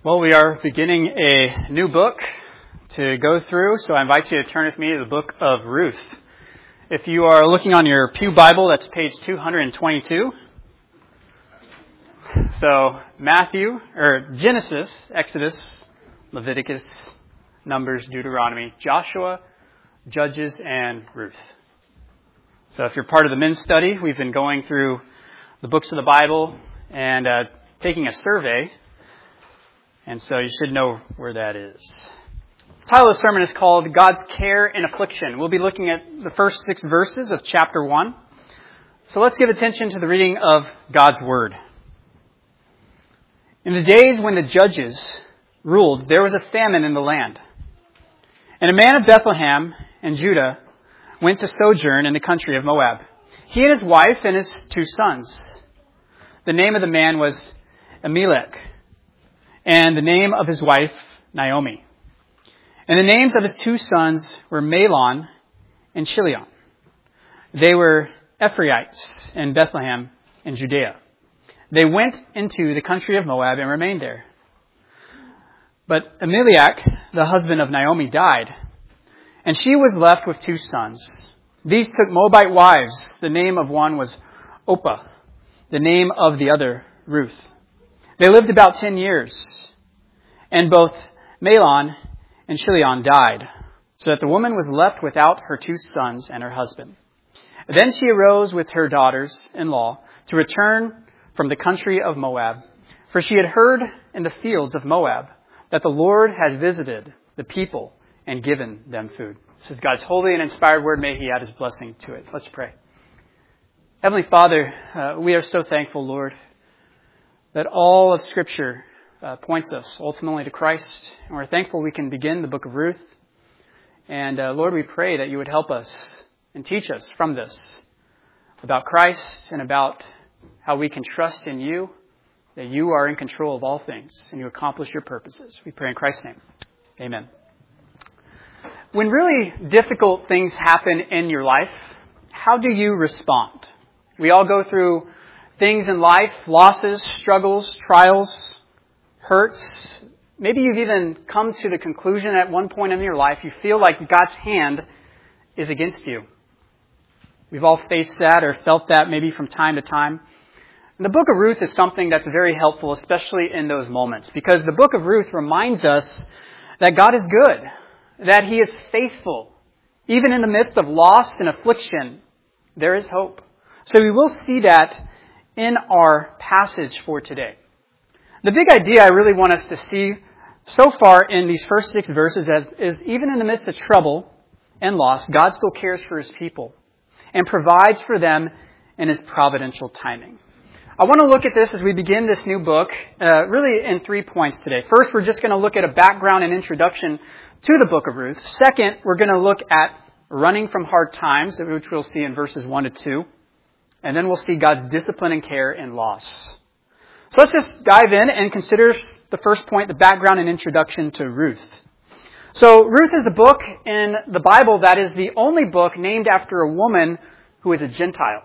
Well, we are beginning a new book to go through, so I invite you to turn with me to the book of Ruth. If you are looking on your Pew Bible, that's page 222. So Genesis, Exodus, Leviticus, Numbers, Deuteronomy, Joshua, Judges, and Ruth. So if you're part of the men's study, we've been going through the books of the Bible and taking a survey. And so you should know where that is. The title of the sermon is called God's Care in Affliction. We'll be looking at the first 6 verses of chapter 1. So let's give attention to the reading of God's Word. In the days when the judges ruled, there was a famine in the land. And a man of Bethlehem in Judah went to sojourn in the country of Moab. He and his wife and his 2 sons. The name of the man was Elimelech, and the name of his wife, Naomi. And the names of his 2 sons were Mahlon and Chilion. They were Ephrathites in Bethlehem in Judea. They went into the country of Moab and remained there. But Elimelech, the husband of Naomi, died, and she was left with 2 sons. These took Moabite wives. The name of one was Orpah, the name of the other Ruth. They lived about 10 years, and both Mahlon and Chilion died, so that the woman was left without her 2 sons and her husband. Then she arose with her daughters-in-law to return from the country of Moab, for she had heard in the fields of Moab that the Lord had visited the people and given them food. This is God's holy and inspired word. May He add His blessing to it. Let's pray. Heavenly Father, we are so thankful, Lord, that all of Scripture points us ultimately to Christ. And we're thankful we can begin the book of Ruth. And Lord, we pray that you would help us and teach us from this about Christ and about how we can trust in you, that you are in control of all things and you accomplish your purposes. We pray in Christ's name. Amen. When really difficult things happen in your life, how do you respond? We all go through things in life, losses, struggles, trials, hurts. Maybe you've even come to the conclusion at one point in your life you feel like God's hand is against you. We've all faced that or felt that maybe from time to time. And the book of Ruth is something that's very helpful, especially in those moments, because the book of Ruth reminds us that God is good, that He is faithful. Even in the midst of loss and affliction, there is hope. So we will see that in our passage for today. The big idea I really want us to see so far in these first 6 verses is even in the midst of trouble and loss, God still cares for His people and provides for them in His providential timing. I want to look at this as we begin this new book, really in 3 points today. First, we're just going to look at a background and introduction to the book of Ruth. Second, we're going to look at running from hard times, which we'll see in verses 1 to 2. And then we'll see God's discipline and care in loss. So let's just dive in and consider the first point, the background and introduction to Ruth. So Ruth is a book in the Bible that is the only book named after a woman who is a Gentile.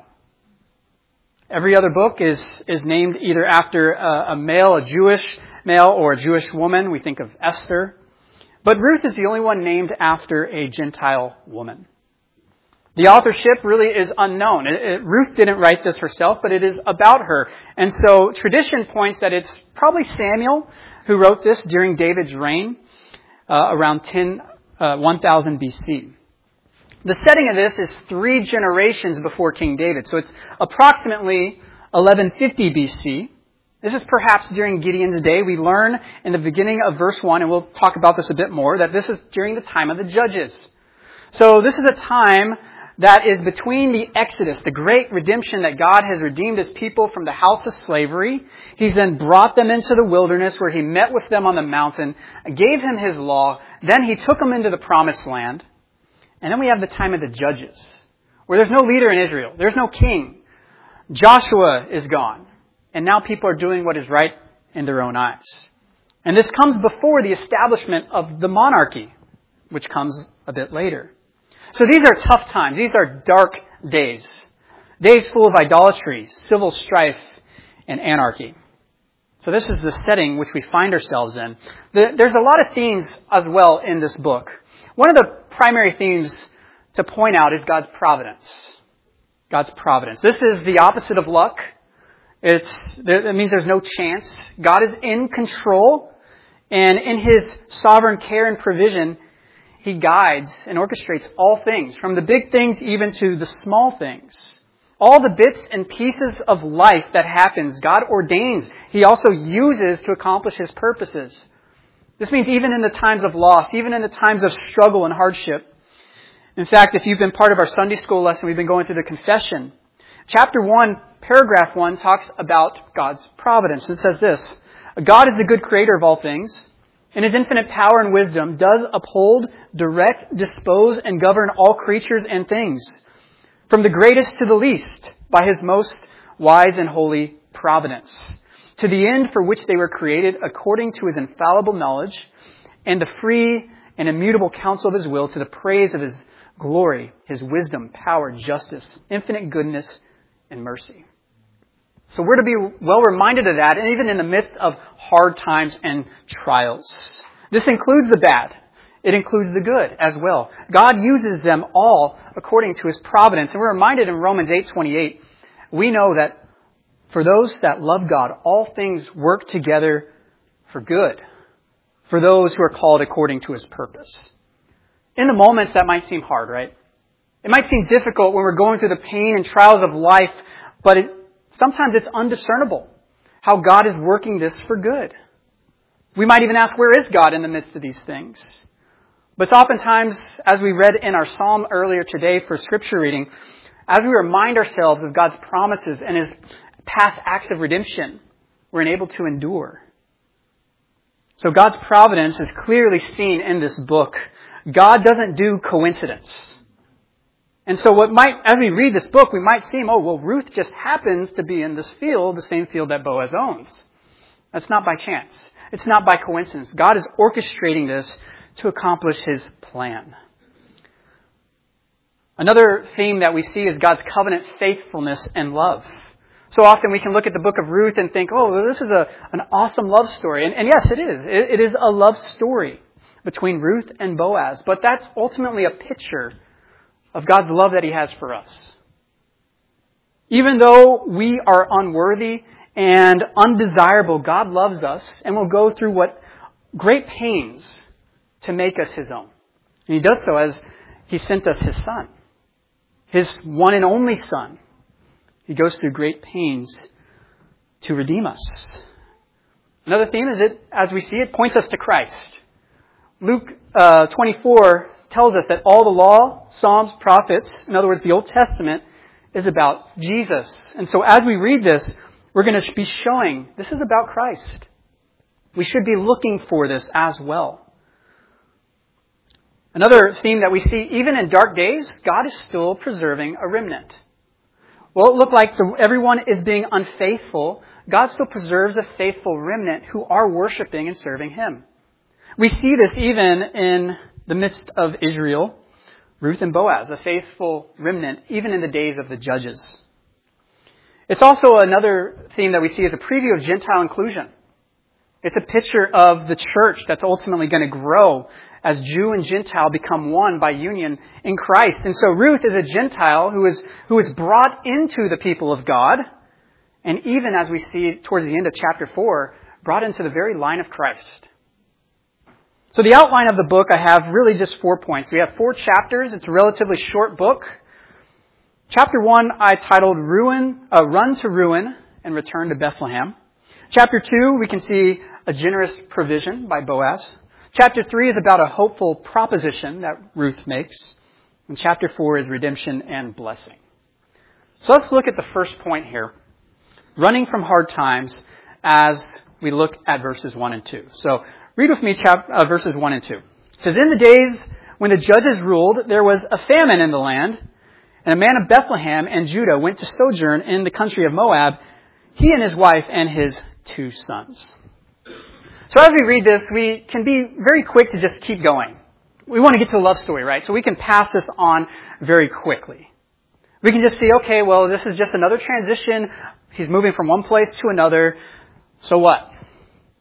Every other book is named either after a male, a Jewish male, or a Jewish woman. We think of Esther. But Ruth is the only one named after a Gentile woman. The authorship really is unknown. Ruth didn't write this herself, but it is about her. And so tradition points that it's probably Samuel who wrote this during David's reign around 1000 BC. The setting of this is 3 generations before King David. So it's approximately 1150 BC. This is perhaps during Gideon's day. We learn in the beginning of verse 1, and we'll talk about this a bit more, that this is during the time of the judges. So this is a time that is between the Exodus, the great redemption that God has redeemed His people from the house of slavery. He's then brought them into the wilderness where He met with them on the mountain, gave them His law. Then He took them into the promised land. And then we have the time of the judges, where there's no leader in Israel. There's no king. Joshua is gone. And now people are doing what is right in their own eyes. And this comes before the establishment of the monarchy, which comes a bit later. So these are tough times. These are dark days. Days full of idolatry, civil strife, and anarchy. So this is the setting which we find ourselves in. There's a lot of themes as well in this book. One of the primary themes to point out is God's providence. God's providence. This is the opposite of luck. It means there's no chance. God is in control, and in His sovereign care and provision, He guides and orchestrates all things, from the big things even to the small things. All the bits and pieces of life that happens, God ordains. He also uses to accomplish His purposes. This means even in the times of loss, even in the times of struggle and hardship. In fact, if you've been part of our Sunday school lesson, we've been going through the confession. Chapter 1, paragraph 1 talks about God's providence. It says this: God is the good creator of all things. In His infinite power and wisdom does uphold, direct, dispose, and govern all creatures and things, from the greatest to the least, by His most wise and holy providence, to the end for which they were created according to His infallible knowledge and the free and immutable counsel of His will, to the praise of His glory, His wisdom, power, justice, infinite goodness, and mercy. So we're to be well reminded of that, and even in the midst of hard times and trials. This includes the bad. It includes the good as well. God uses them all according to His providence. And we're reminded in Romans 8:28, we know that for those that love God, all things work together for good, for those who are called according to His purpose. In the moments that might seem hard, right? It might seem difficult when we're going through the pain and trials of life, but sometimes it's undiscernible how God is working this for good. We might even ask, where is God in the midst of these things? But oftentimes, as we read in our psalm earlier today for scripture reading, as we remind ourselves of God's promises and His past acts of redemption, we're enabled to endure. So God's providence is clearly seen in this book. God doesn't do coincidence. And so as we read this book, we might seem, Ruth just happens to be in this field, the same field that Boaz owns. That's not by chance. It's not by coincidence. God is orchestrating this to accomplish His plan. Another theme that we see is God's covenant faithfulness and love. So often we can look at the book of Ruth and think, this is an awesome love story. And yes, it is. It is a love story between Ruth and Boaz. But that's ultimately a picture of God's love that He has for us. Even though we are unworthy and undesirable, God loves us and will go through great pains to make us His own. And He does so as He sent us His Son, His one and only Son. He goes through great pains to redeem us. Another theme is as we see it, points us to Christ. Luke 24 tells us that all the law, Psalms, prophets, in other words, the Old Testament, is about Jesus. And so as we read this, we're going to be showing this is about Christ. We should be looking for this as well. Another theme that we see, even in dark days, God is still preserving a remnant. Well, it looked like everyone is being unfaithful. God still preserves a faithful remnant who are worshiping and serving Him. We see this even in the midst of Israel, Ruth and Boaz, a faithful remnant, even in the days of the judges. It's also another theme that we see as a preview of Gentile inclusion. It's a picture of the church that's ultimately going to grow as Jew and Gentile become one by union in Christ. And so Ruth is a Gentile who is brought into the people of God, and even as we see towards the end of chapter 4, brought into the very line of Christ. So the outline of the book, I have really just 4 points. We have 4 chapters. It's a relatively short book. Chapter 1, I titled Run to Ruin and Return to Bethlehem. Chapter 2, we can see a generous provision by Boaz. Chapter 3 is about a hopeful proposition that Ruth makes. And chapter 4 is redemption and blessing. So let's look at the first point here. Running from hard times as we look at verses 1 and 2. So read with me verses 1 and 2. It says, "In the days when the judges ruled, there was a famine in the land, and a man of Bethlehem and Judah went to sojourn in the country of Moab, he and his wife and his 2 sons." So as we read this, we can be very quick to just keep going. We want to get to a love story, right? So we can pass this on very quickly. We can just see, okay, well, this is just another transition. He's moving from one place to another. So what?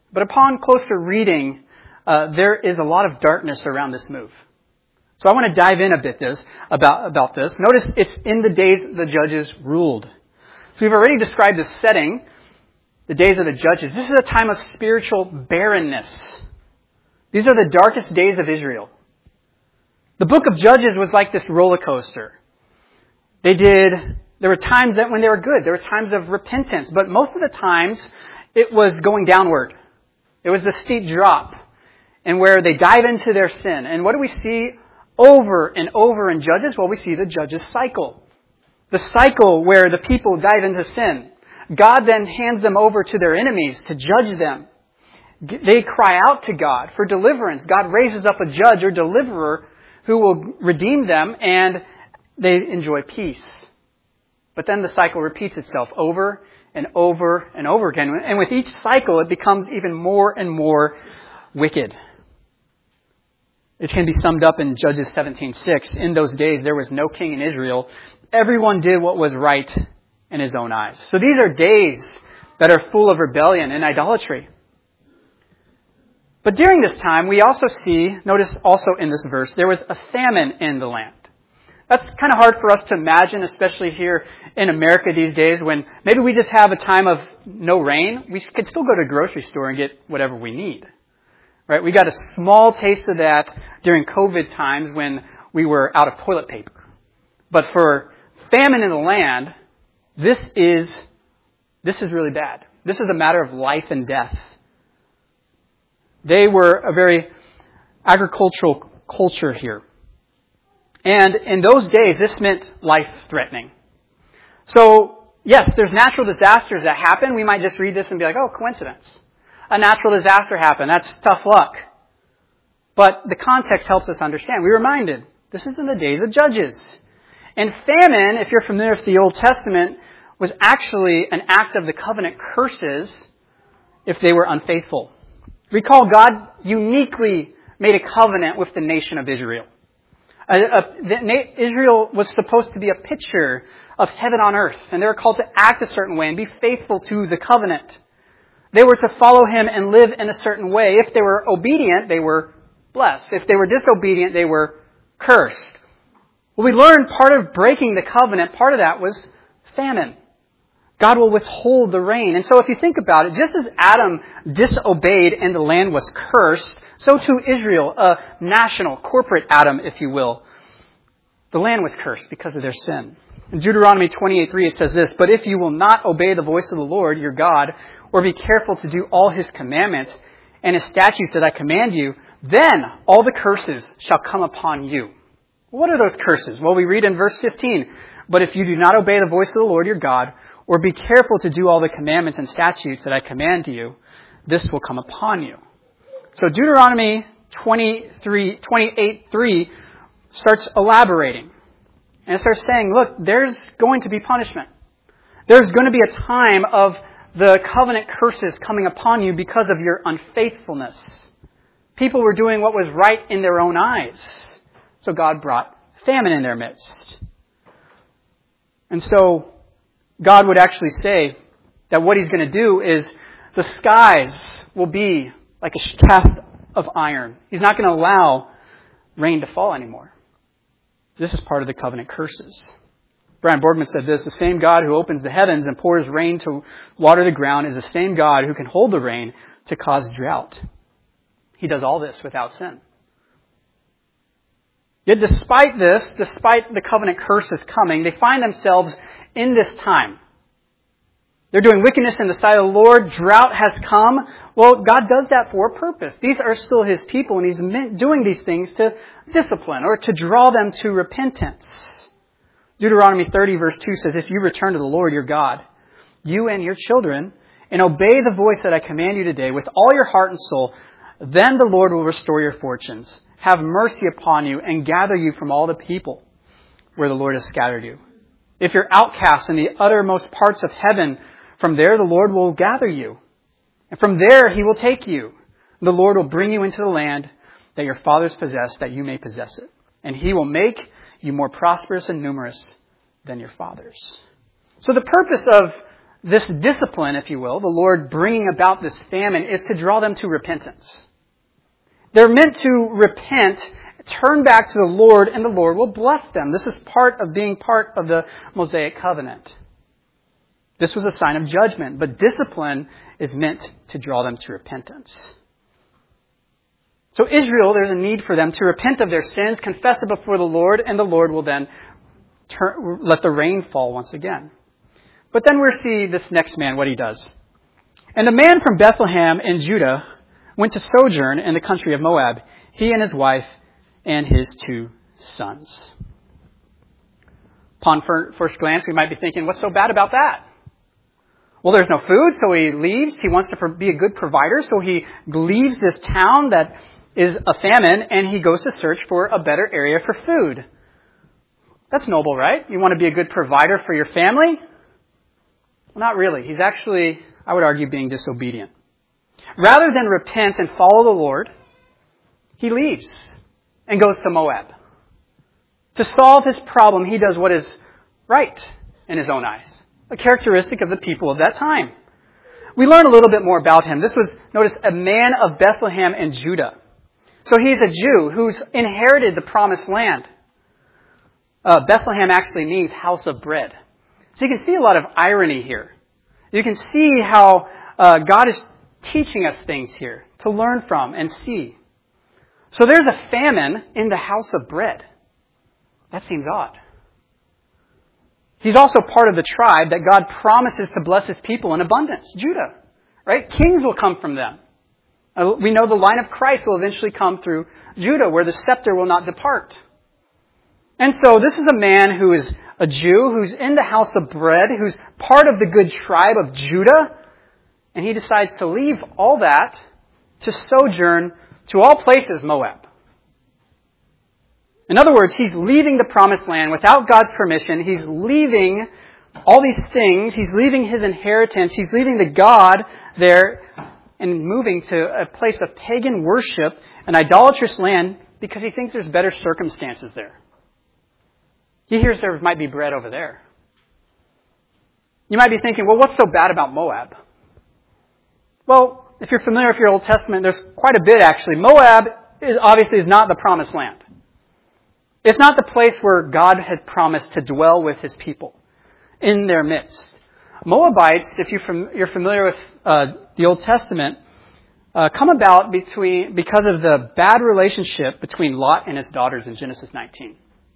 But upon closer reading, there is a lot of darkness around this move. So I want to dive in a bit about this. Notice it's in the days the judges ruled. So we've already described the setting, the days of the judges. This is a time of spiritual barrenness. These are the darkest days of Israel. The book of Judges was like this roller coaster. There were times that when they were good, there were times of repentance, but most of the times it was going downward. It was the steep drop, and where they dive into their sin. And what do we see over and over in Judges? Well, we see the Judges cycle. The cycle where the people dive into sin. God then hands them over to their enemies to judge them. They cry out to God for deliverance. God raises up a judge or deliverer who will redeem them, and they enjoy peace. But then the cycle repeats itself over and over and over again. And with each cycle, it becomes even more and more wicked. It can be summed up in Judges 17:6. In those days, there was no king in Israel. Everyone did what was right in his own eyes. So these are days that are full of rebellion and idolatry. But during this time, we also see, notice also in this verse, there was a famine in the land. That's kind of hard for us to imagine, especially here in America these days when maybe we just have a time of no rain. We could still go to the grocery store and get whatever we need. Right? We got a small taste of that during COVID times when we were out of toilet paper. But for famine in the land, this is really bad. This is a matter of life and death. They were a very agricultural culture here. And in those days, this meant life-threatening. So, yes, there's natural disasters that happen. We might just read this and be like, oh, coincidence. A natural disaster happened. That's tough luck. But the context helps us understand. We're reminded, this is in the days of Judges. And famine, if you're familiar with the Old Testament, was actually an act of the covenant curses if they were unfaithful. Recall, God uniquely made a covenant with the nation of Israel. Israel was supposed to be a picture of heaven on earth, and they were called to act a certain way and be faithful to the covenant. They were to follow him and live in a certain way. If they were obedient, they were blessed. If they were disobedient, they were cursed. Well, we learned part of breaking the covenant, part of that was famine. God will withhold the rain. And so if you think about it, just as Adam disobeyed and the land was cursed, so too Israel, a national, corporate Adam, if you will. The land was cursed because of their sin. In Deuteronomy 28:3 it says this, "But if you will not obey the voice of the Lord your God, or be careful to do all his commandments and his statutes that I command you, then all the curses shall come upon you." What are those curses? Well, we read in verse 15, "But if you do not obey the voice of the Lord your God, or be careful to do all the commandments and statutes that I command you, this will come upon you." So Deuteronomy 28:3 starts elaborating. And it starts saying, look, there's going to be punishment. There's going to be a time of the covenant curses coming upon you because of your unfaithfulness. People were doing what was right in their own eyes. So God brought famine in their midst. And so God would actually say that what he's going to do is the skies will be like a cast of iron. He's not going to allow rain to fall anymore. This is part of the covenant curses. Brian Borgman said this, "The same God who opens the heavens and pours rain to water the ground is the same God who can hold the rain to cause drought." He does all this without sin. Yet despite this, despite the covenant curses coming, they find themselves in this time. They're doing wickedness in the sight of the Lord. Drought has come. Well, God does that for a purpose. These are still his people, and he's doing these things to discipline or to draw them to repentance. Deuteronomy 30 verse 2 says, "If you return to the Lord your God, you and your children, and obey the voice that I command you today with all your heart and soul, then the Lord will restore your fortunes, have mercy upon you, and gather you from all the people where the Lord has scattered you. If you're outcasts in the uttermost parts of heaven, from there the Lord will gather you. And from there he will take you. The Lord will bring you into the land that your fathers possessed, that you may possess it. And he will make you more prosperous and numerous than your fathers." So the purpose of this discipline, if you will, the Lord bringing about this famine, is to draw them to repentance. They're meant to repent, turn back to the Lord, and the Lord will bless them. This is part of being part of the Mosaic covenant. This was a sign of judgment, but discipline is meant to draw them to repentance. So Israel, there's a need for them to repent of their sins, confess it before the Lord, and the Lord will then let the rain fall once again. But then we see this next man, what he does. And a man from Bethlehem in Judah went to sojourn in the country of Moab, he and his wife and his 2 sons. Upon first glance, we might be thinking, what's so bad about that? Well, there's no food, so he leaves. He wants to be a good provider, so he leaves this town that is a famine, and he goes to search for a better area for food. That's noble, right? You want to be a good provider for your family? Well, not really. He's actually, I would argue, being disobedient. Rather than repent and follow the Lord, he leaves and goes to Moab. To solve his problem, he does what is right in his own eyes, a characteristic of the people of that time. We learn a little bit more about him. This was, notice, a man of Bethlehem in Judah. So he's a Jew who's inherited the promised land. Bethlehem actually means house of bread. So you can see a lot of irony here. You can see how God is teaching us things here to learn from and see. So there's a famine in the house of bread. That seems odd. He's also part of the tribe that God promises to bless his people in abundance, Judah. Right? Kings will come from them. We know the line of Christ will eventually come through Judah, where the scepter will not depart. And so this is a man who is a Jew, who's in the house of bread, who's part of the good tribe of Judah, and he decides to leave all that to sojourn to all places, Moab. In other words, he's leaving the promised land without God's permission. He's leaving all these things. He's leaving his inheritance. He's leaving the God there and moving to a place of pagan worship, an idolatrous land, because he thinks there's better circumstances there. He hears there might be bread over there. You might be thinking, well, what's so bad about Moab? Well, if you're familiar with your Old Testament, there's quite a bit actually. Moab obviously is not the promised land. It's not the place where God had promised to dwell with his people in their midst. Moabites, if you're familiar with the Old Testament, come about because of the bad relationship between Lot and his daughters in Genesis 19.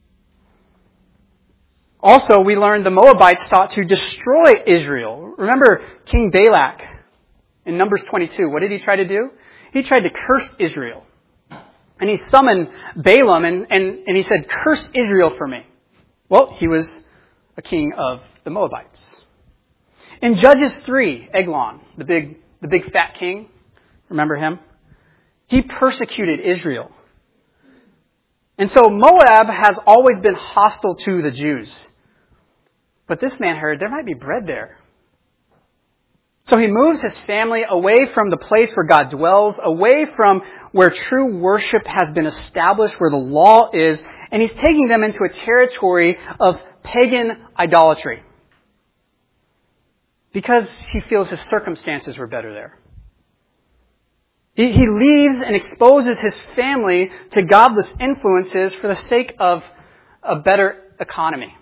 Also, we learned the Moabites sought to destroy Israel. Remember King Balak in Numbers 22. What did he try to do? He tried to curse Israel. And he summoned Balaam and he said, curse Israel for me. Well, he was a king of the Moabites. In Judges 3, Eglon, the big fat king, remember him? He persecuted Israel. And so Moab has always been hostile to the Jews. But this man heard there might be bread there. So he moves his family away from the place where God dwells, away from where true worship has been established, where the law is, and he's taking them into a territory of pagan idolatry. Because he feels his circumstances were better there. He leaves and exposes his family to godless influences for the sake of a better economy.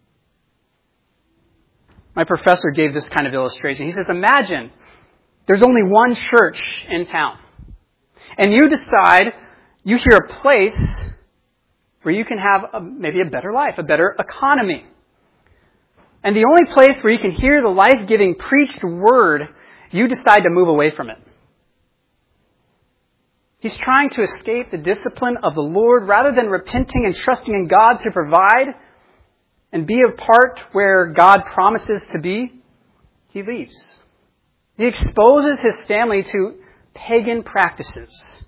My professor gave this kind of illustration. He says, imagine there's only one church in town. And you decide, you hear a place where you can have maybe a better life, a better economy. And the only place where you can hear the life-giving preached word, you decide to move away from it. He's trying to escape the discipline of the Lord rather than repenting and trusting in God to provide and be a part where God promises to be. He leaves. He exposes his family to pagan practices.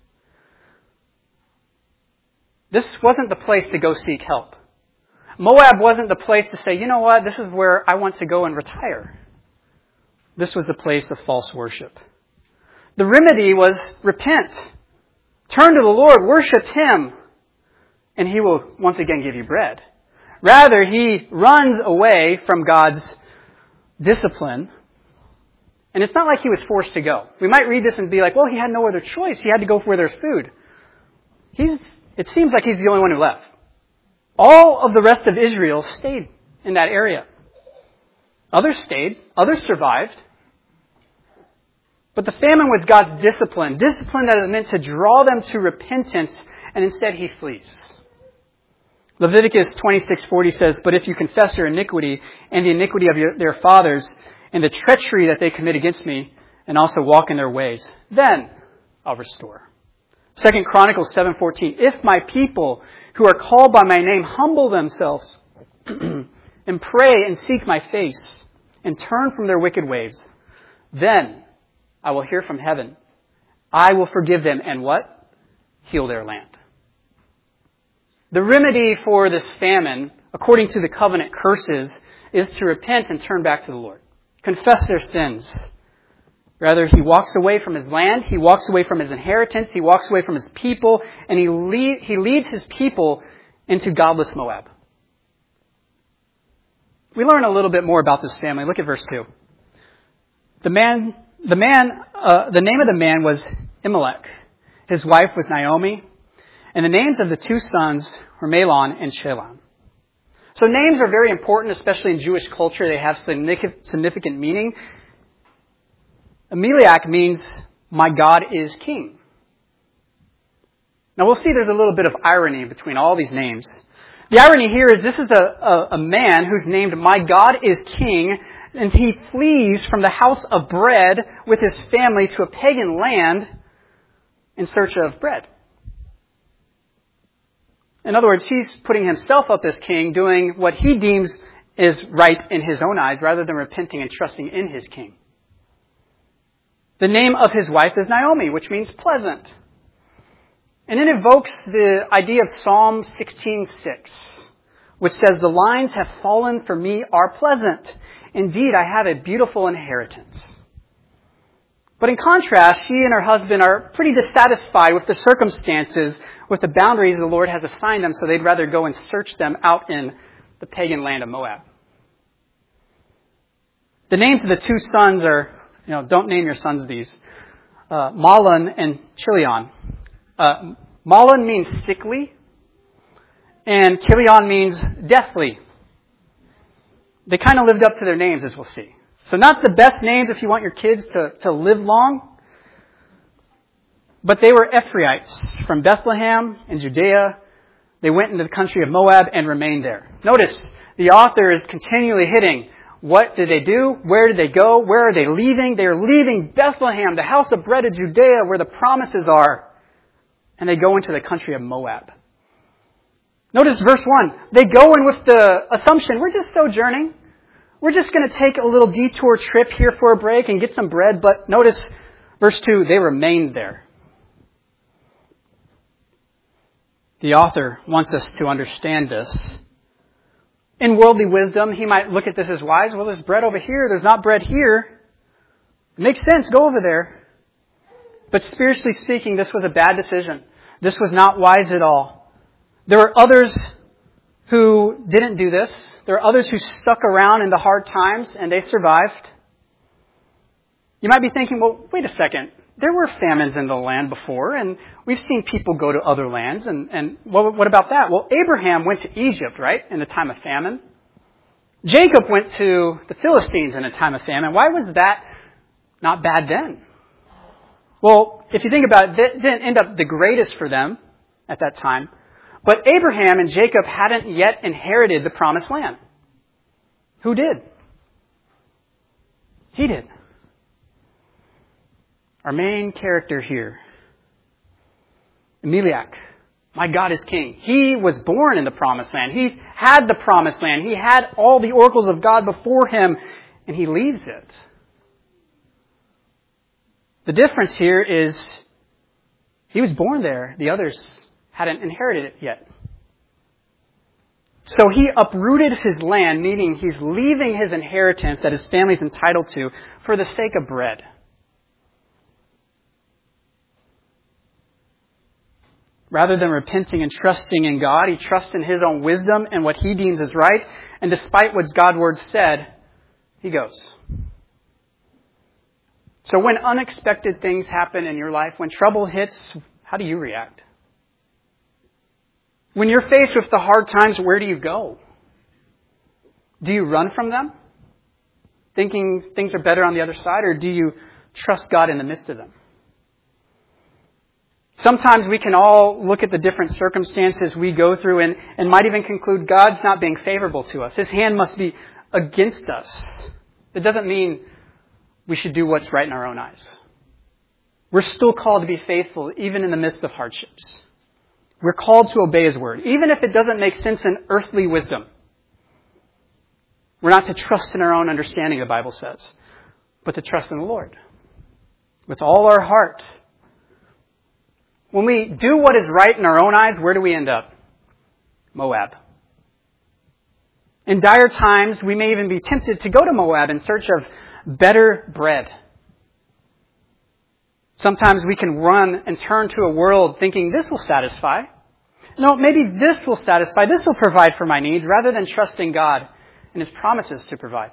This wasn't the place to go seek help. Moab wasn't the place to say, you know what, this is where I want to go and retire. This was the place of false worship. The remedy was repent. Turn to the Lord, worship him, and he will once again give you bread. Rather, he runs away from God's discipline And it's not like he was forced to go. We might read this and be like, well, he had no other choice. He had to go where there's food. It seems like he's the only one who left. All of the rest of Israel stayed in that area. Others stayed. Others survived. But the famine was God's discipline that is meant to draw them to repentance, and instead he flees. Leviticus 26:40 says, "But if you confess your iniquity and the iniquity of their fathers and the treachery that they commit against me, and also walk in their ways, then I'll restore." 2 Chronicles 7:14, "If my people who are called by my name humble themselves and pray and seek my face and turn from their wicked ways, then I will hear from heaven. I will forgive them and" what? "Heal their land." The remedy for this famine, according to the covenant curses, is to repent and turn back to the Lord. Confess their sins. Rather, he walks away from his land, he walks away from his inheritance, he walks away from his people, and he leads his people into godless Moab. We learn a little bit more about this family. Look at verse 2. The name of the man was Elimelech. His wife was Naomi. And the names of the two sons were Mahlon and Chilion. So names are very important, especially in Jewish culture. They have significant meaning. Elimelech means, "my God is king." Now we'll see there's a little bit of irony between all these names. The irony here is this is a man who's named "my God is king," and he flees from the house of bread with his family to a pagan land in search of bread. In other words, he's putting himself up as king, doing what he deems is right in his own eyes, rather than repenting and trusting in his king. The name of his wife is Naomi, which means pleasant. And it evokes the idea of Psalm 16:6, which says, "The lines have fallen for me are pleasant. Indeed, I have a beautiful inheritance." But in contrast, she and her husband are pretty dissatisfied with the circumstances, with the boundaries the Lord has assigned them, so they'd rather go and search them out in the pagan land of Moab. The names of the two sons are, don't name your sons these, Mahlon and Chilion. Mahlon means sickly, and Chilion means deathly. They kind of lived up to their names, as we'll see. So not the best names if you want your kids to live long. But they were Ephrathites from Bethlehem in Judea. They went into the country of Moab and remained there. Notice, the author is continually hitting, what did they do? Where did they go? Where are they leaving? They are leaving Bethlehem, the house of bread of Judea, where the promises are. And they go into the country of Moab. Notice verse 1. They go in with the assumption, we're just sojourning. We're just going to take a little detour trip here for a break and get some bread. But notice verse 2, they remained there. The author wants us to understand this. In worldly wisdom, he might look at this as wise. Well, there's bread over here. There's not bread here. It makes sense. Go over there. But spiritually speaking, this was a bad decision. This was not wise at all. There were others who didn't do this. There are others who stuck around in the hard times and they survived. You might be thinking, well, wait a second. There were famines in the land before, and we've seen people go to other lands. And what about that? Well, Abraham went to Egypt, right, in a time of famine. Jacob went to the Philistines in a time of famine. Why was that not bad then? Well, if you think about it, it didn't end up the greatest for them at that time. But Abraham and Jacob hadn't yet inherited the promised land. Who did? He did. Our main character here, Elimelech, my God is king. He was born in the promised land. He had the promised land. He had all the oracles of God before him, and he leaves it. The difference here is he was born there. The others hadn't inherited it yet. So he uprooted his land, meaning he's leaving his inheritance that his family's entitled to for the sake of bread. Rather than repenting and trusting in God, he trusts in his own wisdom and what he deems is right. And despite what God's word said, he goes. So when unexpected things happen in your life, when trouble hits, how do you react? When you're faced with the hard times, where do you go? Do you run from them, thinking things are better on the other side, or do you trust God in the midst of them? Sometimes we can all look at the different circumstances we go through and might even conclude God's not being favorable to us. His hand must be against us. It doesn't mean we should do what's right in our own eyes. We're still called to be faithful even in the midst of hardships. We're called to obey His word, even if it doesn't make sense in earthly wisdom. We're not to trust in our own understanding, the Bible says, but to trust in the Lord with all our heart. When we do what is right in our own eyes, where do we end up? Moab. In dire times, we may even be tempted to go to Moab in search of better bread. Sometimes we can run and turn to a world thinking this will satisfy. No, maybe this will satisfy. This will provide for my needs, rather than trusting God and His promises to provide.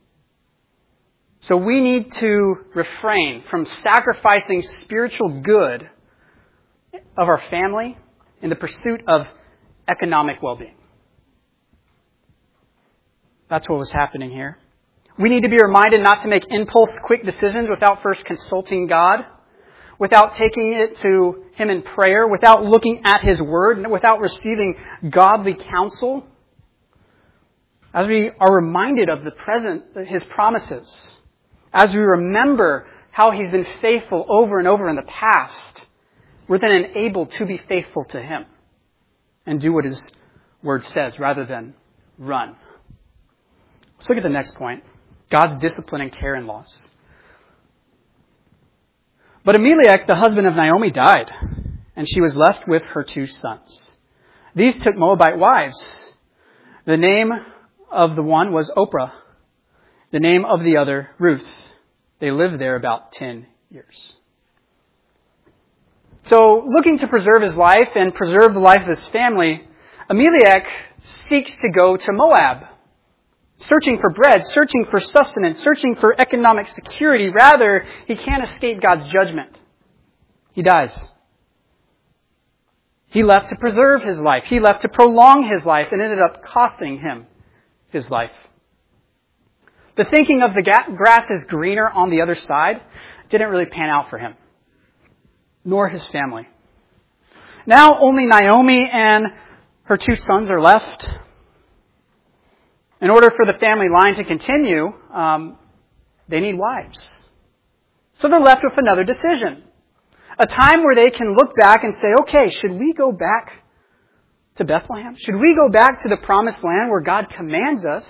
So we need to refrain from sacrificing spiritual good of our family in the pursuit of economic well-being. That's what was happening here. We need to be reminded not to make impulse, quick decisions without first consulting God, without taking it to Him in prayer, without looking at His word, without receiving godly counsel. As we are reminded of the present, His promises, as we remember how He's been faithful over and over in the past, we're then enabled to be faithful to Him and do what His word says rather than run. Let's look at the next point. God's discipline and care in loss. But Elimelech, the husband of Naomi, died, and she was left with her 2 sons. These took Moabite wives. The name of the one was Oprah. The name of the other, Ruth. They lived there about 10 years. So, looking to preserve his life and preserve the life of his family, Elimelech seeks to go to Moab, searching for bread, searching for sustenance, searching for economic security. Rather, he can't escape God's judgment. He dies. He left to preserve his life. He left to prolong his life and ended up costing him his life. The thinking of the grass is greener on the other side didn't really pan out for him, nor his family. Now only Naomi and her 2 sons are left. In order for the family line to continue, they need wives. So they're left with another decision. A time where they can look back and say, okay, should we go back to Bethlehem? Should we go back to the promised land where God commands us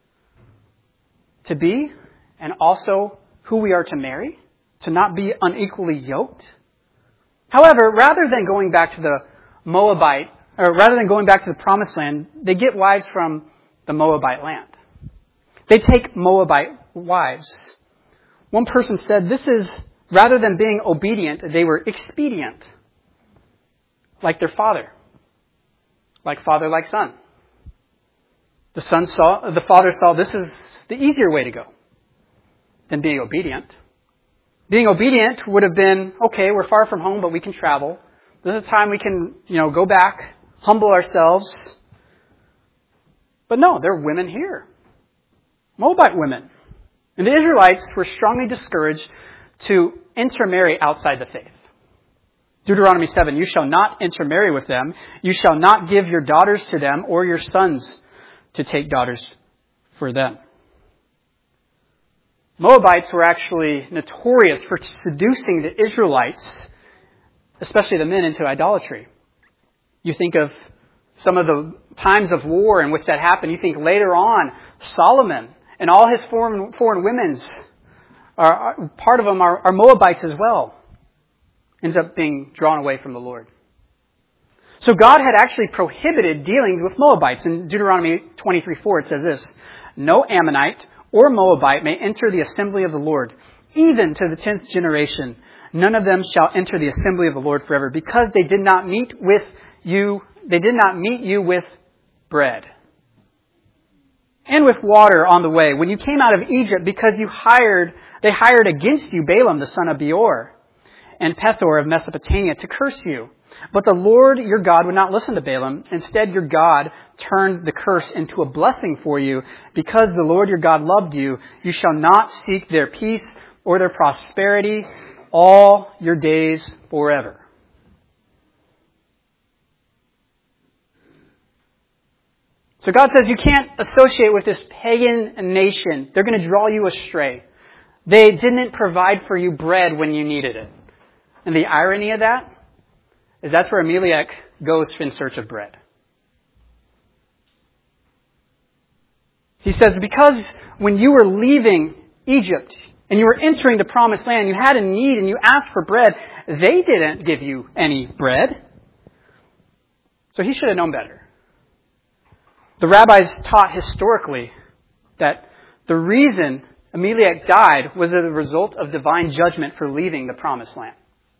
to be, and also who we are to marry, to not be unequally yoked? However, rather than going back to the promised land, they get wives from the Moabite land. They take Moabite wives. One person said this is, rather than being obedient, they were expedient. Like their father. Like father, like son. The father saw this is the easier way to go than being obedient. Being obedient would have been, okay, we're far from home, but we can travel. This is a time we can, go back, humble ourselves. But no, there are women here. Moabite women. And the Israelites were strongly discouraged to intermarry outside the faith. Deuteronomy 7, you shall not intermarry with them. You shall not give your daughters to them or your sons to take daughters for them. Moabites were actually notorious for seducing the Israelites, especially the men, into idolatry. You think of some of the times of war in which that happened. You think later on, Solomon and all his foreign women's, part of them are Moabites as well. Ends up being drawn away from the Lord. So God had actually prohibited dealings with Moabites. In Deuteronomy 23:4 it says this, no Ammonite or Moabite may enter the assembly of the Lord, even to the 10th generation. None of them shall enter the assembly of the Lord forever, because they did not meet you with bread. and with water on the way, when you came out of Egypt, because they hired against you Balaam the son of Beor and Pethor of Mesopotamia to curse you. But the Lord your God would not listen to Balaam. Instead, your God turned the curse into a blessing for you. Because the Lord your God loved you, you shall not seek their peace or their prosperity all your days forever. So God says you can't associate with this pagan nation. They're going to draw you astray. They didn't provide for you bread when you needed it. And the irony of that is that's where Amalek goes in search of bread. He says, because when you were leaving Egypt and you were entering the promised land, you had a need and you asked for bread, they didn't give you any bread. So he should have known better. The rabbis taught historically that the reason Amalek died was as a result of divine judgment for leaving the promised land.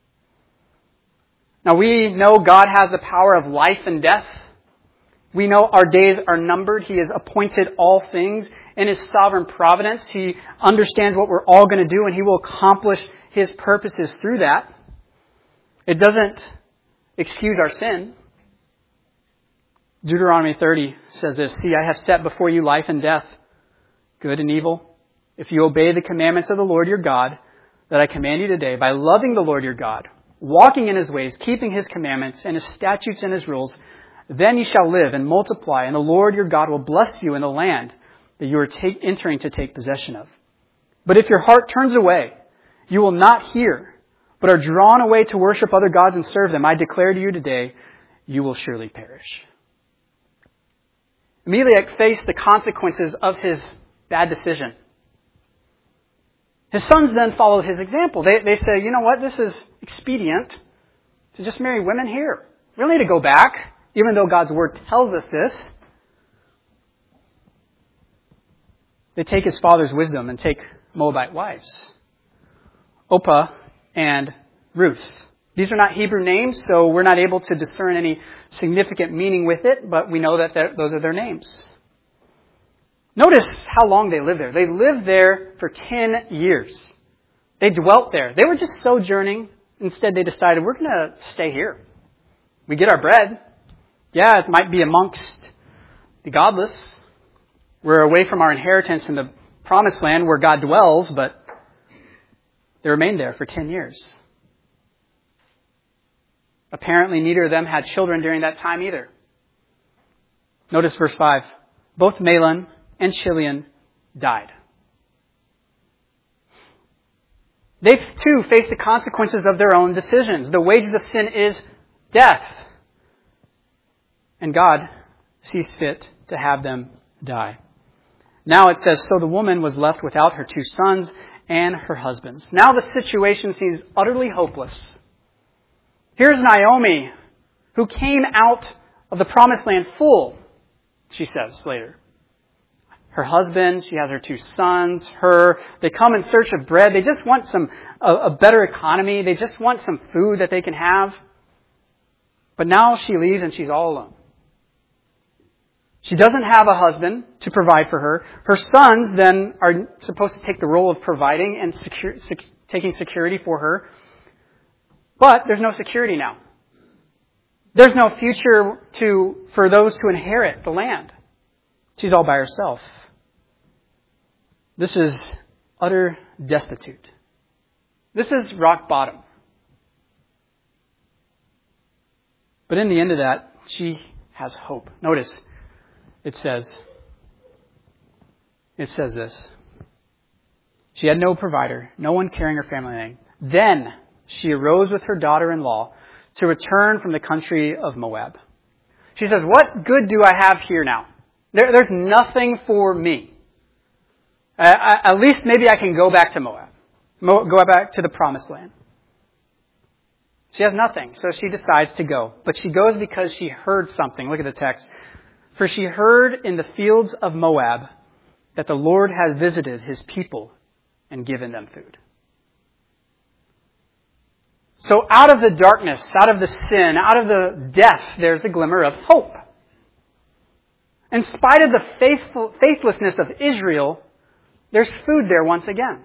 Now we know God has the power of life and death. We know our days are numbered. He has appointed all things in His sovereign providence. He understands what we're all going to do and He will accomplish His purposes through that. It doesn't excuse our sin. Deuteronomy 30 says this, see, I have set before you life and death, good and evil. If you obey the commandments of the Lord your God that I command you today by loving the Lord your God, walking in His ways, keeping His commandments and His statutes and His rules, then you shall live and multiply, and the Lord your God will bless you in the land that you are entering to take possession of. But if your heart turns away, you will not hear, but are drawn away to worship other gods and serve them. I declare to you today, you will surely perish. Amalek faced the consequences of his bad decision. His sons then followed his example. They say, you know what, this is expedient to just marry women here. We don't need to go back, even though God's Word tells us this. They take his father's wisdom and take Moabite wives. Opah and Ruth. These are not Hebrew names, so we're not able to discern any significant meaning with it, but we know that those are their names. Notice how long they lived there. They lived there for 10 years. They dwelt there. They were just sojourning. Instead, they decided, we're going to stay here. We get our bread. Yeah, it might be amongst the godless. We're away from our inheritance in the promised land where God dwells, but they remained there for 10 years. Apparently, neither of them had children during that time either. Notice verse 5. Both Mahlon and Chilion died. They too faced the consequences of their own decisions. The wages of sin is death. And God sees fit to have them die. Now it says, so the woman was left without her 2 sons and her husbands. Now the situation seems utterly hopeless. Here's Naomi, who came out of the promised land full, she says later. Her husband, she has her 2 sons, they come in search of bread. They just want a better economy. They just want some food that they can have. But now she leaves and she's all alone. She doesn't have a husband to provide for her. Her sons then are supposed to take the role of providing and taking security for her. But there's no security now. There's no future for those to inherit the land. She's all by herself. This is utter destitute. This is rock bottom. But in the end of that, she has hope. Notice, it says this. She had no provider, no one carrying her family name. Then she arose with her daughter-in-law to return from the country of Moab. She says, what good do I have here now? There's nothing for me. At least maybe I can go back to Moab. Go back to the promised land. She has nothing, so she decides to go. But she goes because she heard something. Look at the text. For she heard in the fields of Moab that the Lord has visited His people and given them food. So out of the darkness, out of the sin, out of the death, there's a glimmer of hope. In spite of the faithlessness of Israel, there's food there once again.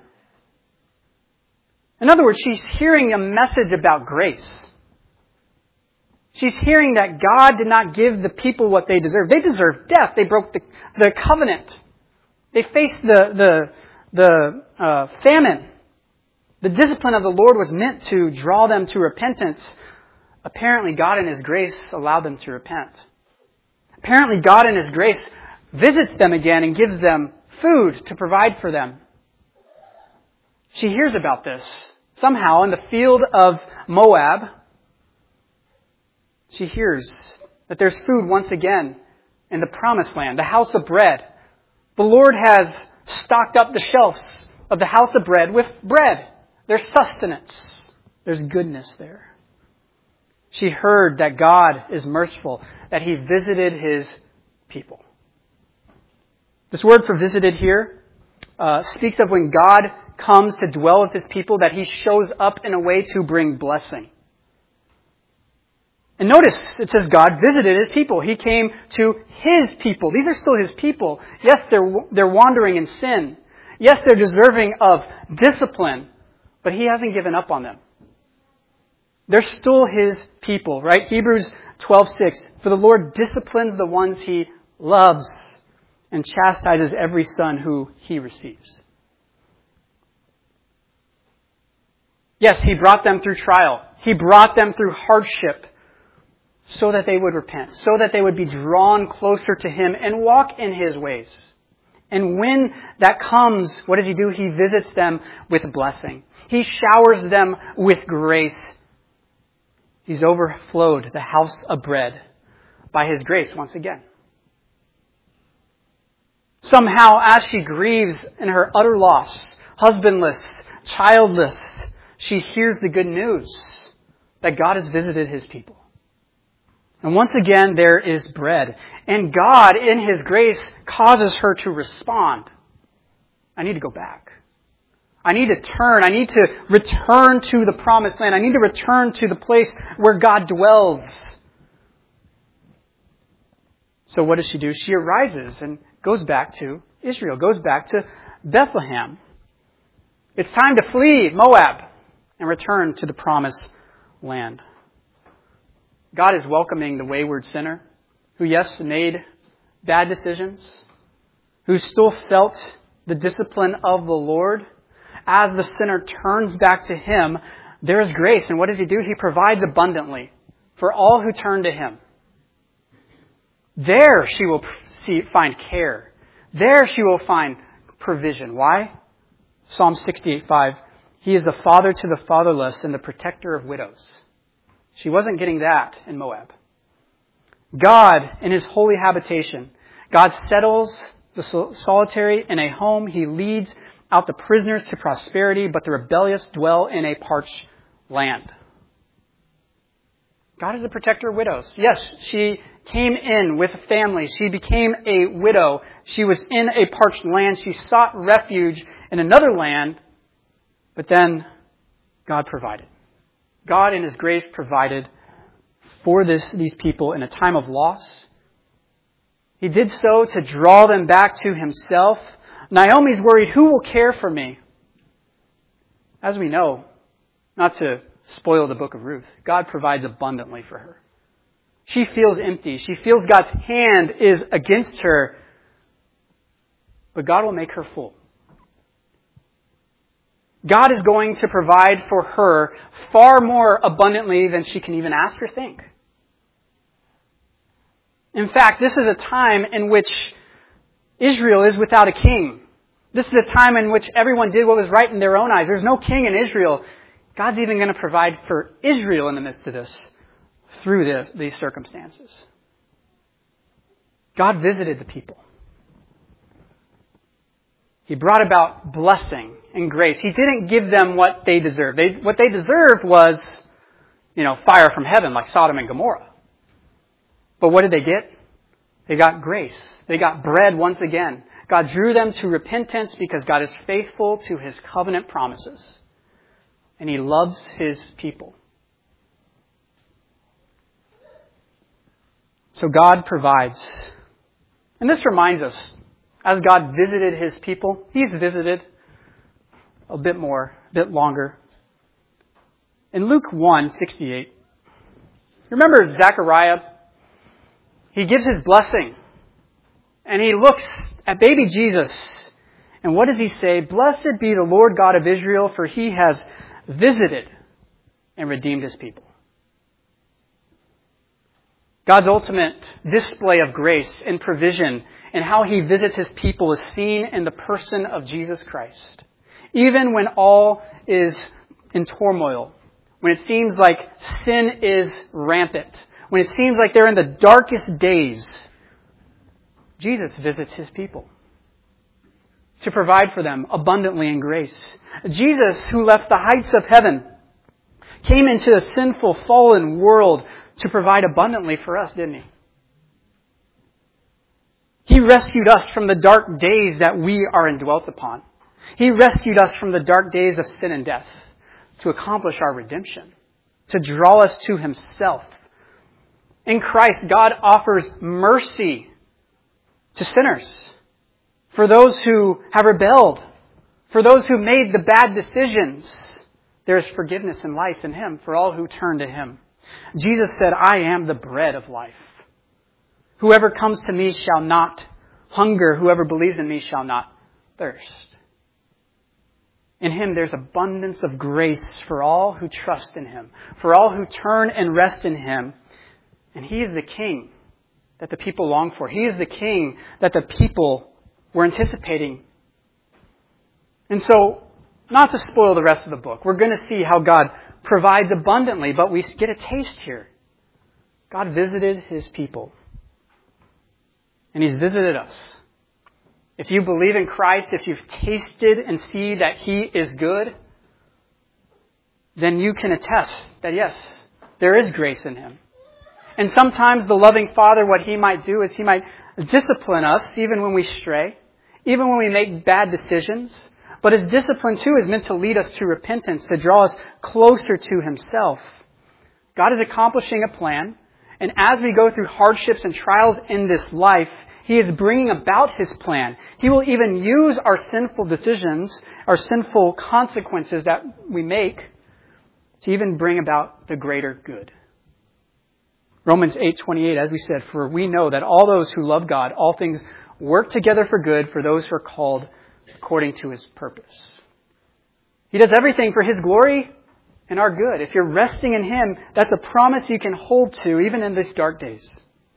In other words, she's hearing a message about grace. She's hearing that God did not give the people what they deserved. They deserved death. They broke the covenant. They faced the famine. The discipline of the Lord was meant to draw them to repentance. Apparently, God in His grace allowed them to repent. Apparently, God in His grace visits them again and gives them food to provide for them. She hears about this. Somehow, in the field of Moab, she hears that there's food once again in the promised land, the house of bread. The Lord has stocked up the shelves of the house of bread with bread. There's sustenance. There's goodness there. She heard that God is merciful, that He visited His people. This word for visited here speaks of when God comes to dwell with His people, that He shows up in a way to bring blessing. And notice, it says God visited His people. He came to His people. These are still His people. Yes, they're wandering in sin. Yes, they're deserving of discipline. But He hasn't given up on them. They're still His people, right? Hebrews 12:6. For the Lord disciplines the ones He loves and chastises every son who He receives. Yes, He brought them through trial. He brought them through hardship so that they would repent, so that they would be drawn closer to Him and walk in His ways. And when that comes, what does He do? He visits them with blessing. He showers them with grace. He's overflowed the house of bread by His grace once again. Somehow, as she grieves in her utter loss, husbandless, childless, she hears the good news that God has visited His people. And once again, there is bread. And God, in His grace, causes her to respond. I need to go back. I need to turn. I need to return to the promised land. I need to return to the place where God dwells. So what does she do? She arises and goes back to Israel, goes back to Bethlehem. It's time to flee Moab and return to the promised land. God is welcoming the wayward sinner who, yes, made bad decisions, who still felt the discipline of the Lord. As the sinner turns back to Him, there is grace. And what does He do? He provides abundantly for all who turn to Him. There she will find care. There she will find provision. Why? Psalm 68:5. He is the father to the fatherless and the protector of widows. She wasn't getting that in Moab. God, in His holy habitation, God settles the solitary in a home. He leads out the prisoners to prosperity, but the rebellious dwell in a parched land. God is a protector of widows. Yes, she came in with a family. She became a widow. She was in a parched land. She sought refuge in another land, but then God provided. God in His grace provided for these people in a time of loss. He did so to draw them back to Himself. Naomi's worried, who will care for me? As we know, not to spoil the book of Ruth, God provides abundantly for her. She feels empty. She feels God's hand is against her. But God will make her full. God is going to provide for her far more abundantly than she can even ask or think. In fact, this is a time in which Israel is without a king. This is a time in which everyone did what was right in their own eyes. There's no king in Israel. God's even going to provide for Israel in the midst of this through these circumstances. God visited the people. He brought about blessing and grace. He didn't give them what they deserved. What they deserved was, fire from heaven like Sodom and Gomorrah. But what did they get? They got grace. They got bread once again. God drew them to repentance because God is faithful to His covenant promises. And He loves His people. So God provides. And this reminds us, as God visited his people, he's visited a bit more, a bit longer. In Luke 1:68, remember Zechariah? He gives his blessing. And he looks at baby Jesus. And what does he say? Blessed be the Lord God of Israel, for he has visited and redeemed his people. God's ultimate display of grace and provision and how he visits his people is seen in the person of Jesus Christ. Even when all is in turmoil, when it seems like sin is rampant, when it seems like they're in the darkest days, Jesus visits his people to provide for them abundantly in grace. Jesus, who left the heights of heaven, came into a sinful, fallen world to provide abundantly for us, didn't he? He rescued us from the dark days that we are indwelt upon. He rescued us from the dark days of sin and death to accomplish our redemption, to draw us to himself. In Christ, God offers mercy to sinners, for those who have rebelled, for those who made the bad decisions. There is forgiveness and life in him for all who turn to him. Jesus said, I am the bread of life. Whoever comes to me shall not hunger. Whoever believes in me shall not thirst. In him there's abundance of grace for all who trust in him, for all who turn and rest in him. And he is the king that the people long for. He is the king that the people were anticipating. And so, not to spoil the rest of the book, we're going to see how God provides abundantly, but we get a taste here. God visited his people. And he's visited us. If you believe in Christ, if you've tasted and see that he is good, then you can attest that yes, there is grace in him. And sometimes the loving Father, what he might do is he might discipline us even when we stray, even when we make bad decisions. But his discipline too is meant to lead us to repentance, to draw us closer to himself. God is accomplishing a plan. And as we go through hardships and trials in this life, he is bringing about his plan. He will even use our sinful decisions, our sinful consequences that we make, to even bring about the greater good. Romans 8:28, as we said, for we know that all those who love God, all things work together for good for those who are called according to his purpose. He does everything for his glory and our good. If you're resting in him, that's a promise you can hold to even in these dark days.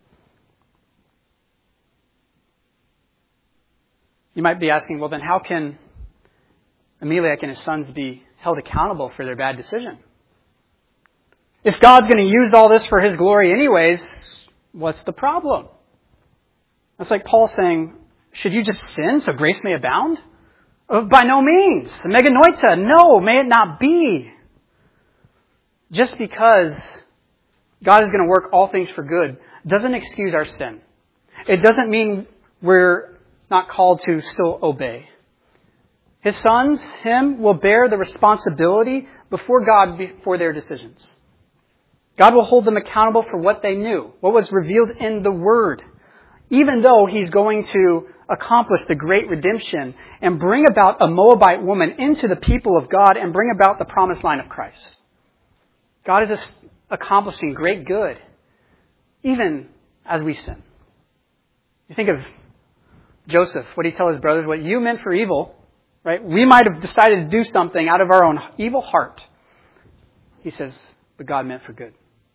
You might be asking, well then how can Elimelech and his sons be held accountable for their bad decision? If God's going to use all this for his glory anyways, what's the problem? That's like Paul saying, should you just sin so grace may abound? By no means. Meganoita, no, may it not be. Just because God is going to work all things for good doesn't excuse our sin. It doesn't mean we're not called to still obey. His sons, him, will bear the responsibility before God for their decisions. God will hold them accountable for what they knew, what was revealed in the Word, even though he's going to accomplish the great redemption and bring about a Moabite woman into the people of God and bring about the promised line of Christ. God is accomplishing great good, even as we sin. You think of Joseph, what did he tell his brothers? What you meant for evil, right? We might have decided to do something out of our own evil heart. He says, but God meant for good.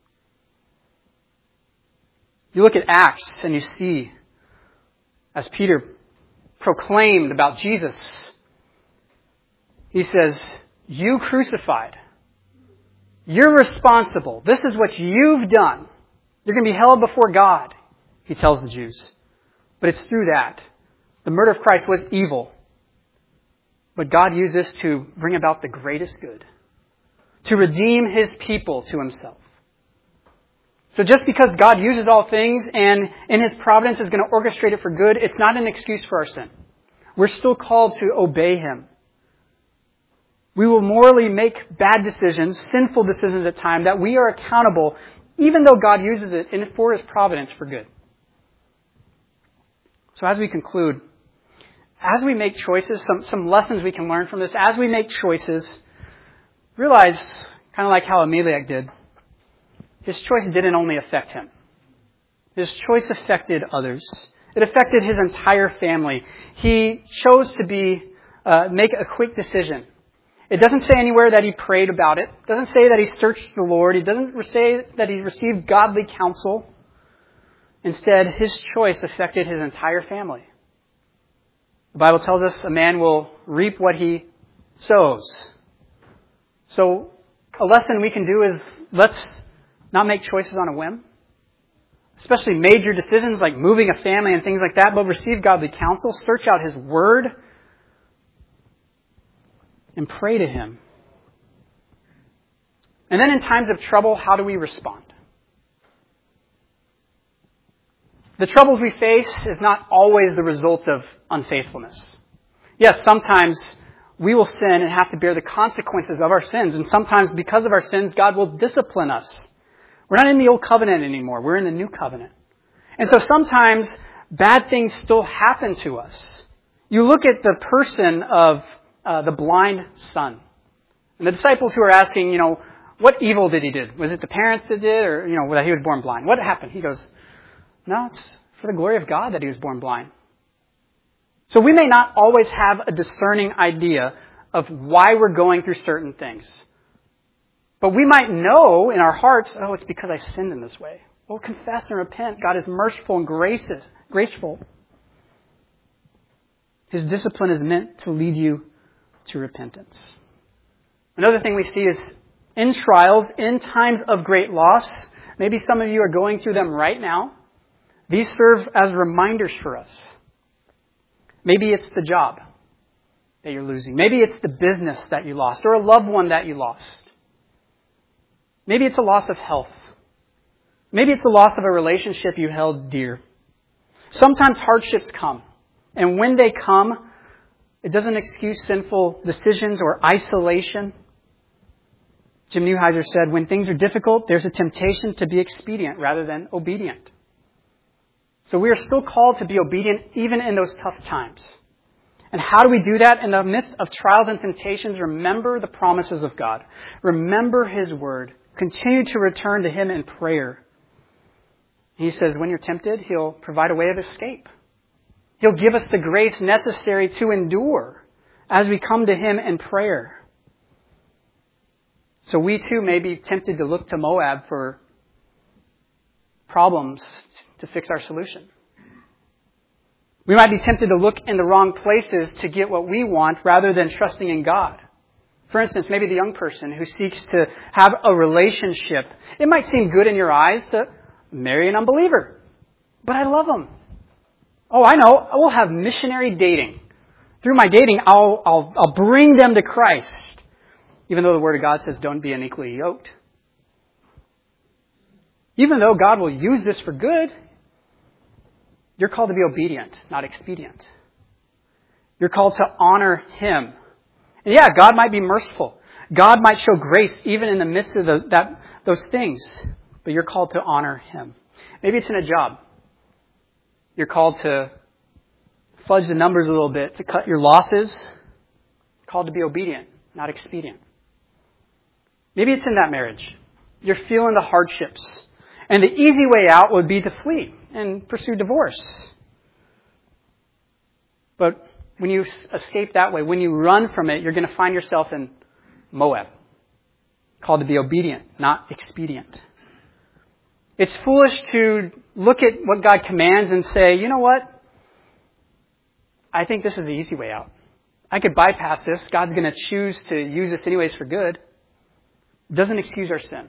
You look at Acts and you see, as Peter proclaimed about Jesus, he says, you crucified. You're responsible. This is what you've done. You're going to be held before God, he tells the Jews. But it's through that. The murder of Christ was evil. But God used this to bring about the greatest good. To redeem his people to himself. So just because God uses all things and in his providence is going to orchestrate it for good, it's not an excuse for our sin. We're still called to obey him. We will morally make bad decisions, sinful decisions at times, that we are accountable, even though God uses it for his providence for good. So as we conclude, as we make choices, some lessons we can learn from this. As we make choices, realize, kind of like how Amalek did, his choice didn't only affect him. His choice affected others. It affected his entire family. He chose to make a quick decision. It doesn't say anywhere that he prayed about it. It doesn't say that he searched the Lord. It doesn't say that he received godly counsel. Instead, his choice affected his entire family. The Bible tells us a man will reap what he sows. So a lesson we can do is let's not make choices on a whim. Especially major decisions like moving a family and things like that, but receive godly counsel, search out His Word, and pray to Him. And then in times of trouble, how do we respond? The troubles we face is not always the result of unfaithfulness. Yes, sometimes we will sin and have to bear the consequences of our sins, and sometimes because of our sins, God will discipline us. We're not in the old covenant anymore. We're in the new covenant. And so sometimes bad things still happen to us. You look at the person of the blind son. And the disciples who are asking, what evil did he do? Was it the parents that did, or, that he was born blind? What happened? He goes, no, it's for the glory of God that he was born blind. So we may not always have a discerning idea of why we're going through certain things. But we might know in our hearts, it's because I sinned in this way. Well, confess and repent. God is merciful and graceful. His discipline is meant to lead you to repentance. Another thing we see is in trials, in times of great loss, maybe some of you are going through them right now. These serve as reminders for us. Maybe it's the job that you're losing. Maybe it's the business that you lost or a loved one that you lost. Maybe it's a loss of health. Maybe it's the loss of a relationship you held dear. Sometimes hardships come. And when they come, it doesn't excuse sinful decisions or isolation. Jim Neuheiser said, when things are difficult, there's a temptation to be expedient rather than obedient. So we are still called to be obedient even in those tough times. And how do we do that? In the midst of trials and temptations, remember the promises of God. Remember His Word. Continue to return to Him in prayer. He says when you're tempted, He'll provide a way of escape. He'll give us the grace necessary to endure as we come to Him in prayer. So we too may be tempted to look to Moab for problems to fix our solution. We might be tempted to look in the wrong places to get what we want rather than trusting in God. For instance, maybe the young person who seeks to have a relationship. It might seem good in your eyes to marry an unbeliever, but I love him. Oh, I know. I will have missionary dating. Through my dating, I'll bring them to Christ. Even though the Word of God says don't be unequally yoked. Even though God will use this for good, you're called to be obedient, not expedient. You're called to honor Him. And yeah, God might be merciful. God might show grace even in the midst of those things. But you're called to honor Him. Maybe it's in a job. You're called to fudge the numbers a little bit, to cut your losses. You're called to be obedient, not expedient. Maybe it's in that marriage. You're feeling the hardships. And the easy way out would be to flee and pursue divorce. But when you escape that way, when you run from it, you're going to find yourself in Moab. Called to be obedient, not expedient. It's foolish to look at what God commands and say, you know what? I think this is the easy way out. I could bypass this. God's going to choose to use this anyways for good. It doesn't excuse our sin.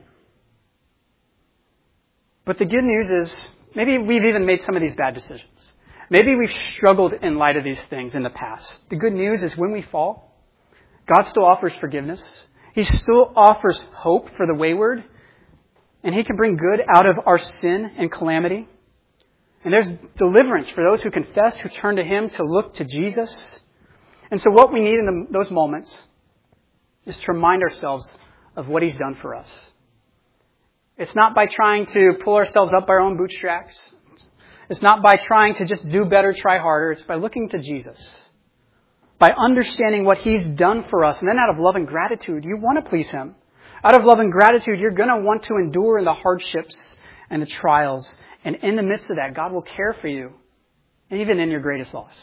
But the good news is, maybe we've even made some of these bad decisions. Maybe we've struggled in light of these things in the past. The good news is when we fall, God still offers forgiveness. He still offers hope for the wayward. And He can bring good out of our sin and calamity. And there's deliverance for those who confess, who turn to Him, to look to Jesus. And so what we need in those moments is to remind ourselves of what He's done for us. It's not by trying to pull ourselves up by our own bootstraps. It's not by trying to just do better, try harder. It's by looking to Jesus. By understanding what He's done for us. And then out of love and gratitude, you want to please Him. Out of love and gratitude, you're going to want to endure in the hardships and the trials. And in the midst of that, God will care for you. And even in your greatest loss.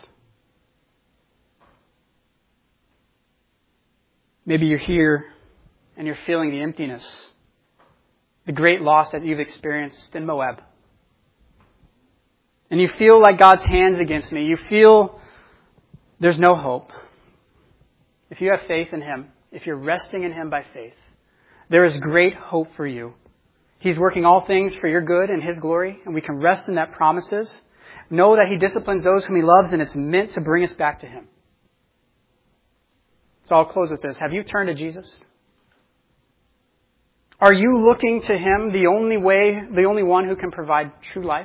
Maybe you're here and you're feeling the emptiness. The great loss that you've experienced in Moab. And you feel like God's hand's against me. You feel there's no hope. If you have faith in Him, if you're resting in Him by faith, there is great hope for you. He's working all things for your good and His glory, and we can rest in that promises. Know that He disciplines those whom He loves, and it's meant to bring us back to Him. So I'll close with this. Have you turned to Jesus? Are you looking to Him, the only way, the only one who can provide true life?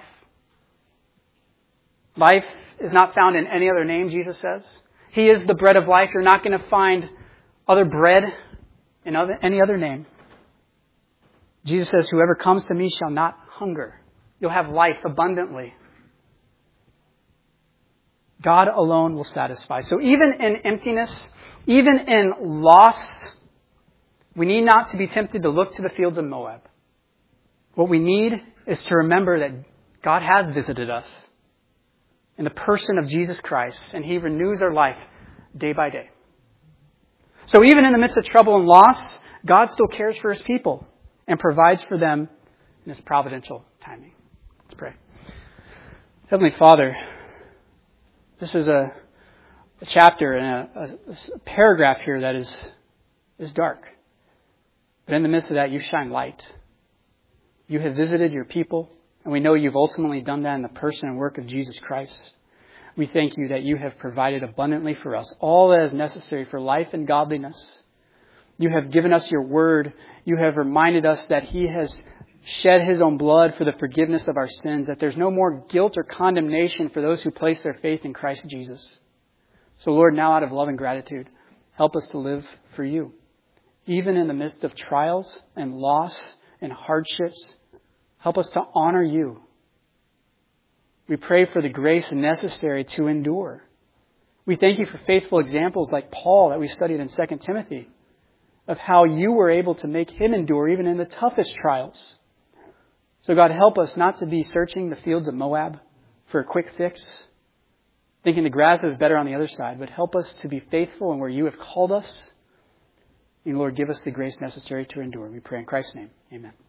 Life is not found in any other name, Jesus says. He is the bread of life. You're not going to find other bread in any other name. Jesus says, whoever comes to me shall not hunger. You'll have life abundantly. God alone will satisfy. So even in emptiness, even in loss, we need not to be tempted to look to the fields of Moab. What we need is to remember that God has visited us in the person of Jesus Christ, and He renews our life day by day. So even in the midst of trouble and loss, God still cares for His people and provides for them in His providential timing. Let's pray. Heavenly Father, this is a chapter and a paragraph here that is dark. But in the midst of that, you shine light. You have visited your people, and we know you've ultimately done that in the person and work of Jesus Christ. We thank you that you have provided abundantly for us all that is necessary for life and godliness. You have given us your word. You have reminded us that He has shed His own blood for the forgiveness of our sins, that there's no more guilt or condemnation for those who place their faith in Christ Jesus. So Lord, now out of love and gratitude, help us to live for you. Even in the midst of trials and loss and hardships, help us to honor you. We pray for the grace necessary to endure. We thank you for faithful examples like Paul that we studied in 2 Timothy, of how you were able to make him endure even in the toughest trials. So God, help us not to be searching the fields of Moab for a quick fix, thinking the grass is better on the other side, but help us to be faithful in where you have called us. And Lord, give us the grace necessary to endure. We pray in Christ's name. Amen.